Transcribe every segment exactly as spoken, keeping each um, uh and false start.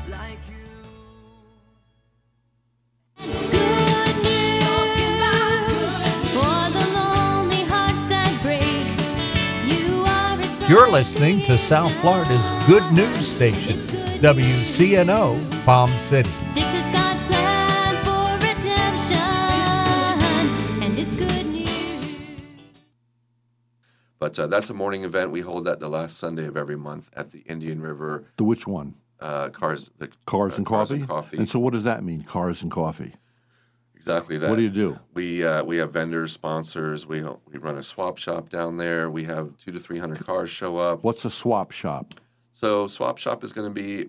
like you. You're listening to South Florida's Good News Station, W C N O, Palm City. This is God's plan for redemption, and it's good news. But uh, that's a morning event. We hold that the last Sunday of every month at the Indian River. The which one? Uh, cars, the, Cars, uh, and cars coffee? and coffee. And so what does that mean, cars and coffee? Exactly that. What do you do? We uh, we have vendors, sponsors. We we run a swap shop down there. We have two to three hundred cars show up. What's a swap shop? So swap shop is going to be,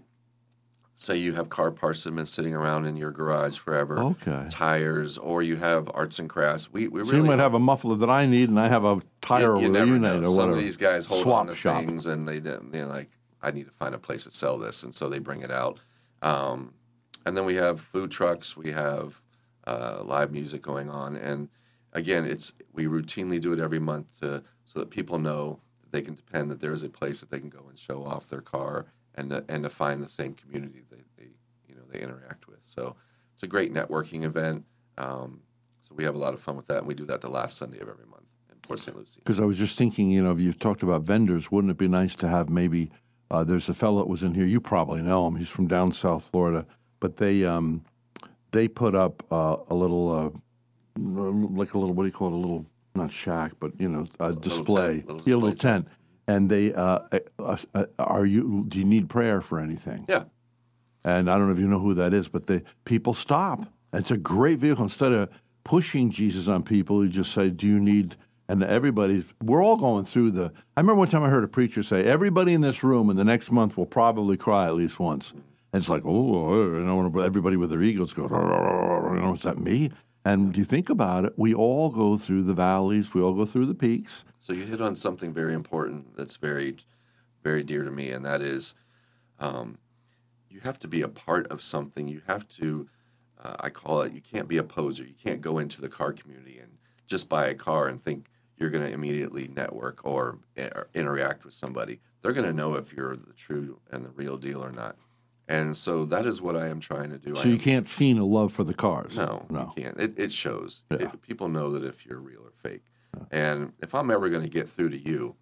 say you have car parts that have been sitting around in your garage forever. Okay. Tires, or you have arts and crafts. We we So really you might have a muffler that I need, and I have a tire you, you or never unit know. or Some whatever. of these guys hold swap on to shop. things, and they they're like, I need to find a place to sell this, and so they bring it out. Um, and then we have food trucks. We have uh, live music going on, and again, it's we routinely do it every month to, so that people know that they can depend that there is a place that they can go and show off their car, and to, and to find the same community they, they you know they interact with. So it's a great networking event. Um, so we have a lot of fun with that, and we do that the last Sunday of every month in Port Saint Lucie. Because I was just thinking, you know, if you've talked about vendors, wouldn't it be nice to have maybe, uh, there's a fellow that was in here, you probably know him, he's from down South Florida, but they um, they put up uh, a little, uh, like a little, what do you call it, a little, not shack, but, you know, a display. tent, little yeah, a little display tent. And they, uh, uh, uh, are you, do you need prayer for anything? Yeah. And I don't know if you know who that is, but the people stop. It's a great vehicle. Instead of pushing Jesus on people, you just say, do you need, and everybody's, we're all going through the, I remember one time I heard a preacher say, everybody in this room in the next month will probably cry at least once. And it's like, oh, you know, everybody with their egos go, you know, is that me? And you think about it, we all go through the valleys, we all go through the peaks. So you hit on something very important that's very, very dear to me, and that is um, you have to be a part of something. You have to, uh, I call it, you can't be a poser. You can't go into the car community and just buy a car and think you're going to immediately network or, or interact with somebody. They're going to know if you're the true and the real deal or not. And so that is what I am trying to do. So I you am, can't feign a love for the cars. No, no. you can't. It, it shows. Yeah. It, people know that if you're real or fake. And if I'm ever going to get through to you,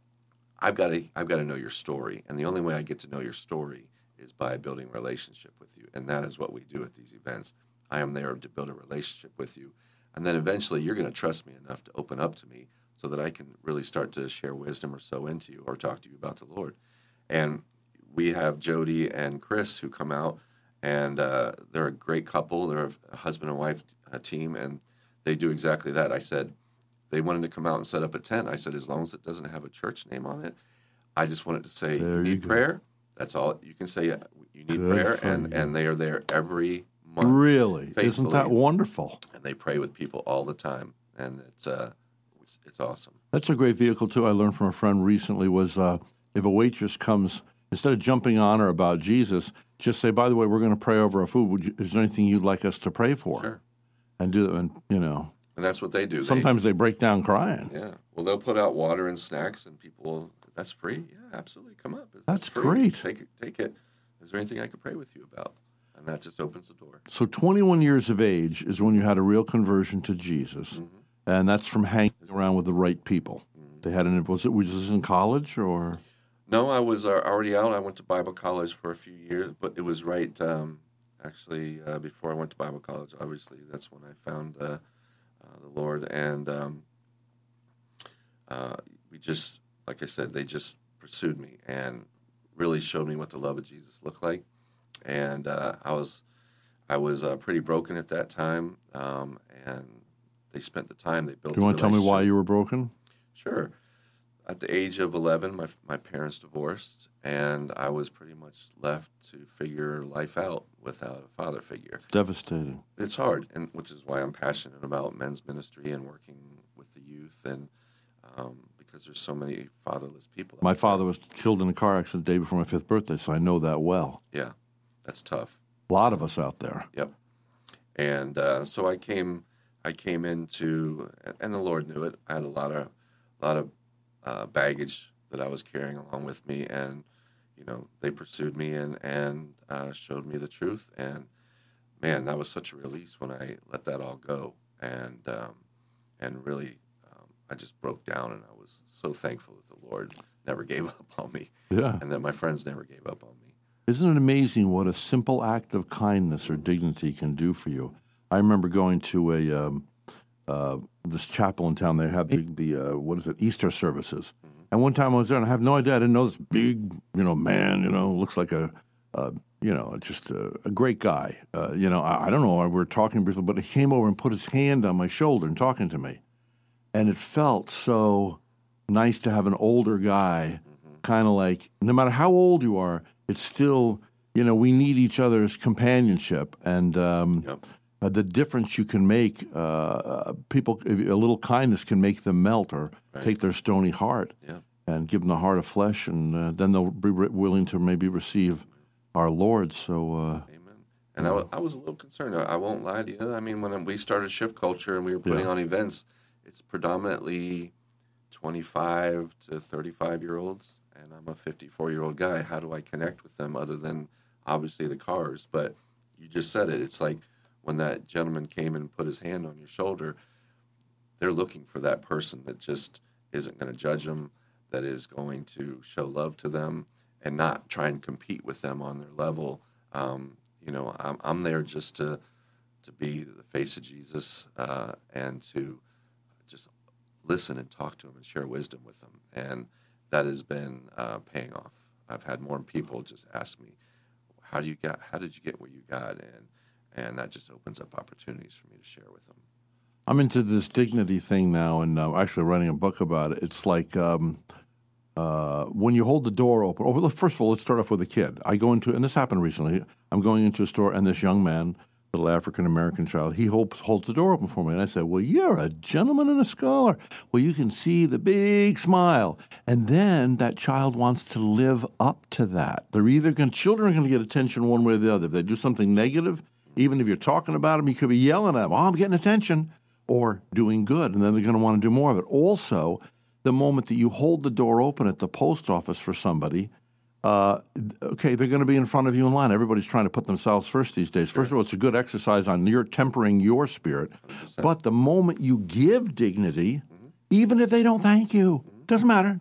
I've got to I've got to know your story. And the only way I get to know your story is by building a relationship with you. And that is what we do at these events. I am there to build a relationship with you. And then eventually you're going to trust me enough to open up to me so that I can really start to share wisdom or sow into you or talk to you about the Lord. And we have Jody and Chris who come out, and uh, they're a great couple. They're a husband and wife uh, team, and they do exactly that. I said, they wanted to come out and set up a tent. I said, as long as it doesn't have a church name on it, I just wanted to say, There you you need go. prayer. That's all you can say. You need Good prayer, for and, you. and they are there every month. Really? Isn't faithfully. that wonderful? And they pray with people all the time, and it's uh, it's, it's awesome. That's a great vehicle, too. I learned from a friend recently was uh, if a waitress comes, instead of jumping on her about Jesus, just say, by the way, we're going to pray over our food. Would you, is there anything you'd like us to pray for? Sure. And do and you know. And that's what they do. They- Sometimes they break down crying. Yeah. Well, they'll put out water and snacks, and people, that's free. Yeah, absolutely. Come up. That's, That's free. great. Take it. Take it. Is there anything I could pray with you about? And that just opens the door. So twenty-one years of age is when you had a real conversion to Jesus, Mm-hmm. and that's from hanging around with the right people. They had an was it was this in college or? No, I was uh, already out. I went to Bible college for a few years, but it was right, um, actually, uh, before I went to Bible college, obviously, that's when I found uh, uh, the Lord. And um, uh, we just, like I said, they just pursued me and really showed me what the love of Jesus looked like. And uh, I was I was uh, pretty broken at that time, um, and they spent the time, they built Do you a want to tell me why relationship. you were broken? Sure. At the age of eleven, my my parents divorced, and I was pretty much left to figure life out without a father figure. Devastating. It's hard, and which is why I'm passionate about men's ministry and working with the youth, and um, because there's so many fatherless people. My out there. father was killed in a car accident the day before my fifth birthday, so I know that well. Yeah, that's tough. A lot of us out there. Yep. And uh, so I came, I came into, and the Lord knew it. I had a lot of, lot of uh, baggage that I was carrying along with me, and you know, they pursued me and and uh, showed me the truth. And man, that was such a release when I let that all go. And um, and really, um, I just broke down, and I was so thankful that the Lord never gave up on me, Yeah. and that my friends never gave up on me. Isn't it amazing what a simple act of kindness or dignity can do for you? I remember going to a um, uh, this chapel in town. They had the, the uh, what is it, Easter services. And one time I was there, and I have no idea. I didn't know this big, you know, man. You know, looks like a, uh, you know, just a, a great guy. Uh, you know, I, I don't know. We were talking briefly, but he came over and put his hand on my shoulder and talking to me, and it felt so nice to have an older guy, kind of like, no matter how old you are, it's still, you know, we need each other's companionship, and um, Yep. uh, the difference you can make. Uh, uh, people, a little kindness can make them melt or Right. take their stony heart Yeah. and give them the heart of flesh, and uh, then they'll be re- willing to maybe receive our Lord. So, uh, Amen. And I was, I was a little concerned. I, I won't lie to you. I mean, when we started Shift Culture and we were putting Yeah. on events, it's predominantly twenty-five to thirty-five year olds, and I'm a fifty-four year old guy. How do I connect with them other than obviously the cars? But you just said it. It's like when that gentleman came and put his hand on your shoulder, they're looking for that person that just isn't going to judge them, that is going to show love to them and not try and compete with them on their level. Um, you know, I'm, I'm there just to to be the face of Jesus uh, and to just listen and talk to them and share wisdom with them. And that has been uh, paying off. I've had more people just ask me, "How do you get? How did you get what you got?" And and that just opens up opportunities for me to share with them. I'm into this dignity thing now, and uh, actually writing a book about it. It's like um, uh, when you hold the door open. Oh, well, first of all, let's start off with a kid. I go into, and this happened recently. I'm going into a store, and this young man, little African American child, he holds holds the door open for me, and I said, "Well, you're a gentleman and a scholar." Well, you can see the big smile, and then that child wants to live up to that. They're either going, children are going to get attention one way or the other. If they do something negative, even if you're talking about them, you could be yelling at them, "Oh, I'm getting attention," or doing good, and then they're going to want to do more of it. Also, the moment that you hold the door open at the post office for somebody, uh, okay, they're going to be in front of you in line. Everybody's trying to put themselves first these days. First of all, it's a good exercise on your tempering your spirit. one hundred percent. But the moment you give dignity, even if they don't thank you, doesn't matter.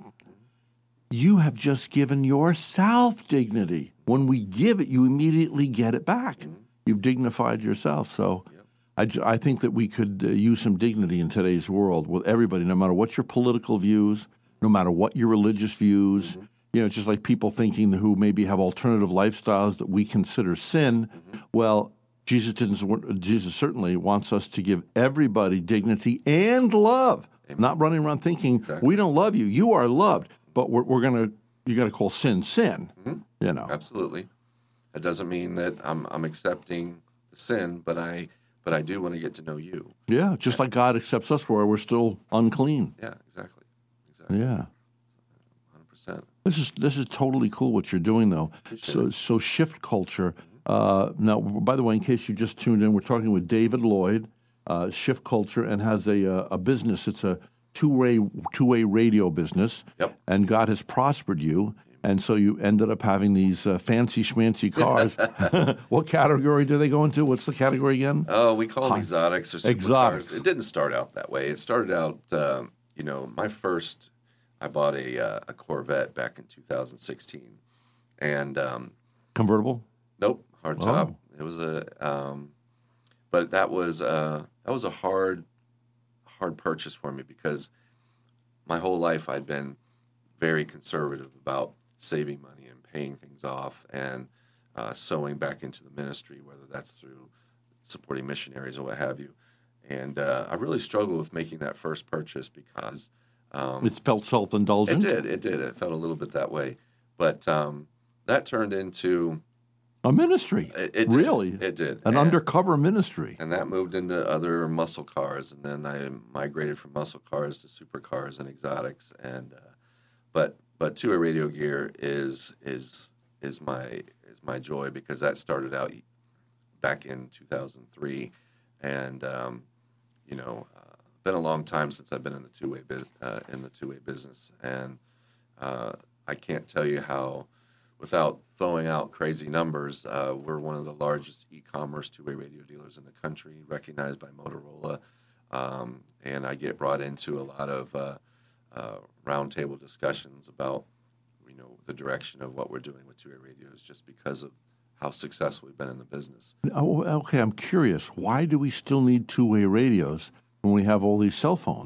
You have just given yourself dignity. When we give it, you immediately get it back. You've dignified yourself. So I, ju- I think that we could uh, use some dignity in today's world with everybody, no matter what your political views, no matter what your religious views. You know, just like people thinking who maybe have alternative lifestyles that we consider sin. Well, Jesus didn't. Jesus certainly wants us to give everybody dignity and love. Not running around thinking Exactly. we don't love you. You are loved, but we're, we're gonna. You got to call sin sin. You know. Absolutely. It doesn't mean that I'm I'm accepting the sin, but I but I do want to get to know you. Yeah, just like God accepts us where we're still unclean. Yeah, exactly. Exactly. Yeah. one hundred percent. This is this is totally cool what you're doing though. So so shift culture. Uh, now, by the way, in case you just tuned in, we're talking with David Lloyd, uh, Shift Culture, and has a uh, a business. It's a two way two way radio business. Yep. And God has prospered you, and so you ended up having these uh, fancy schmancy cars. What category do they go into? What's the category again? Oh, we call them exotics or supercars. Exotics. It didn't start out that way. It started out, um, you know, my first, I bought a uh, a Corvette back in two thousand sixteen, and um, Convertible. nope, hardtop. Oh. It was a, um, but that was uh, that was a hard, hard purchase for me because my whole life I'd been very conservative about saving money and paying things off and uh, sowing back into the ministry, whether that's through supporting missionaries or what have you. And uh, I really struggled with making that first purchase because um, It felt self it indulgent. did, it did. It felt a little bit that way, but um, that turned into A ministry. it, it did. Really. It did An And- undercover ministry. and that moved into other muscle cars, and then I migrated from muscle cars to supercars and exotics. And uh, but but two-way radio gear is is is my is my joy because that started out back in two thousand three, and um, you know, uh, been a long time since I've been in the two-way bu- uh, in the two-way business, and uh, I can't tell you how without throwing out crazy numbers, uh, we're one of the largest e-commerce two-way radio dealers in the country, recognized by Motorola. Um, and I get brought into a lot of uh, uh, roundtable discussions about, you know, the direction of what we're doing with two-way radios, just because of how successful we've been in the business. Oh, okay, I'm curious. Why do we still need two-way radios when we have all these cell phones?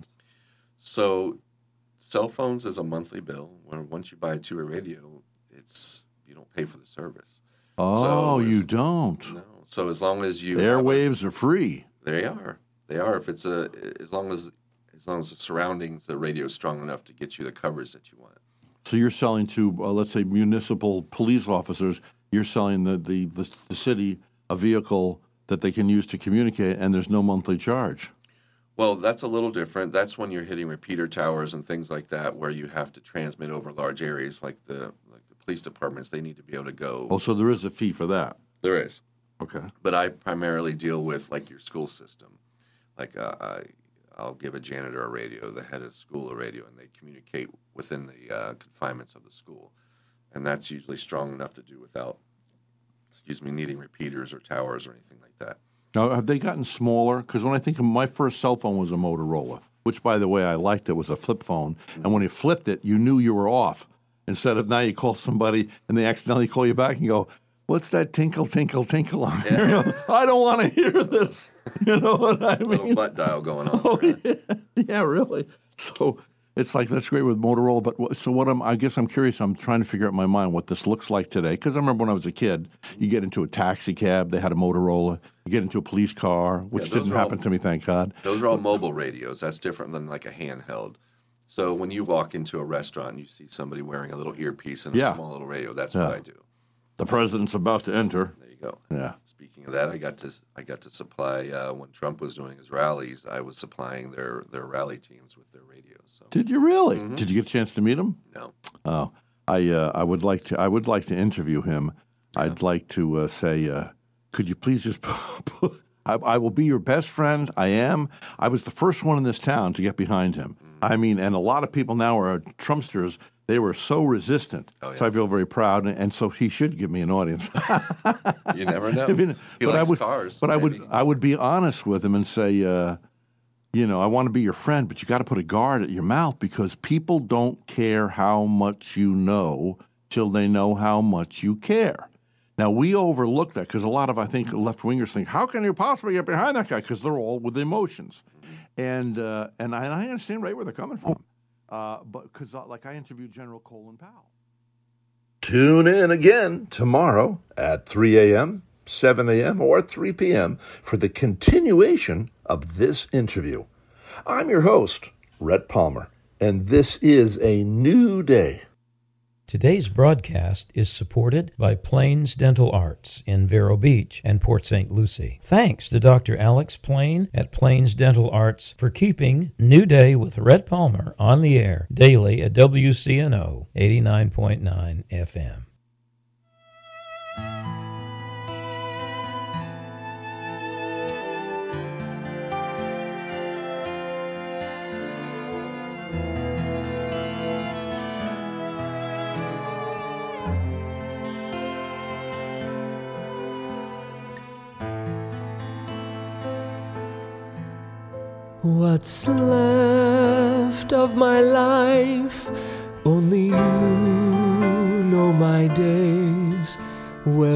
So, cell phones is a monthly bill. When once you buy a two-way radio, it's you don't pay for the service. Oh, So you as- don't. No. So as long as you have a- Airwaves are free. they are. They are. If it's a as long as as long as the surroundings, the radio is strong enough to get you the coverage that you want. So you're selling to, uh, let's say, municipal police officers. You're selling the, the, the, the city a vehicle that they can use to communicate, and there's no monthly charge. Well, that's a little different. That's when you're hitting repeater towers and things like that, where you have to transmit over large areas, like the like the police departments. They need to be able to go. Oh, so there is a fee for that. There is. Okay. But I primarily deal with like your school system. Like uh, I, I'll give a janitor a radio, the head of school a radio, and they communicate within the uh, confinements of the school. And that's usually strong enough to do without, excuse me, needing repeaters or towers or anything like that. Now, have they gotten smaller? Because when I think of my first cell phone was a Motorola, which, by the way, I liked. It was a flip phone. And when you flipped it, you knew you were off. Instead of now you call somebody and they accidentally call you back and go, what's that tinkle, tinkle, tinkle on there? You know, I don't want to hear this. You know what I Little mean? butt dial going on. Oh, there. yeah. Yeah, really. So it's like, that's great with Motorola. But what, so what I'm, I guess I'm curious, I'm trying to figure out in my mind what this looks like today. Because I remember when I was a kid, you get into a taxi cab, they had a Motorola. You get into a police car, which those didn't are all- happen to me, thank God. Those are all mobile radios. That's different than like a handheld. So when you walk into a restaurant and you see somebody wearing a little earpiece and a Yeah. small little radio, that's Yeah. what I do. The president's about to enter. There you go. Yeah. Speaking of that, I got to I got to supply uh, when Trump was doing his rallies. I was supplying their their rally teams with their radios. So Did you really? Mm-hmm. Did you get a chance to meet him? no, Oh, I uh, I would like to I would like to interview him. I'd like to uh, say, uh, could you please just put, I, I will be your best friend. I am. I was the first one in this town to get behind him. I mean, and a lot of people now are Trumpsters. They were so resistant. Oh, yeah. So I feel very proud, and, and so he should give me an audience. you never know. I mean, he but I likes would, cars. but I would, maybe. I would be honest with him and say, uh, you know, I want to be your friend, but you got to put a guard at your mouth because people don't care how much you know till they know how much you care. Now we overlook that because a lot of I think left wingers think, how can you possibly get behind that guy? Because they're all with emotions, and uh, and I, and I understand right where they're coming from, uh, but because uh, like I interviewed General Colin Powell. Tune in again tomorrow at three a.m., seven a.m., or three p.m. for the continuation of this interview. I'm your host, Rhett Palmer, and this is a new day. Today's broadcast is supported by Plains Dental Arts in Vero Beach and Port Saint Lucie. Thanks to Doctor Alex Plain at Plains Dental Arts for keeping New Day with Rhett Palmer on the air daily at W C N O eighty-nine point nine F M. What's left of my life? Only you know my days. Well,